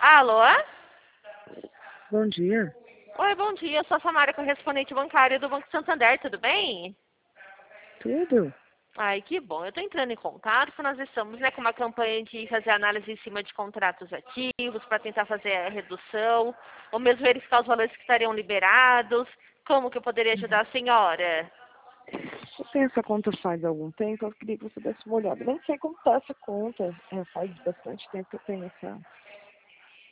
Alô? Bom dia. Oi, bom dia. Eu sou a Samara, correspondente bancária do Banco Santander, tudo bem? Tudo? Ai, que bom. Eu estou entrando em contato porque nós estamos com uma campanha de fazer análise em cima de contratos ativos para tentar fazer a redução, ou mesmo verificar os valores que estariam liberados. Como que eu poderia ajudar a senhora? Eu tenho essa conta faz algum tempo, eu queria que você desse uma olhada. Nem sei como tá essa conta. Faz bastante tempo que eu tenho essa.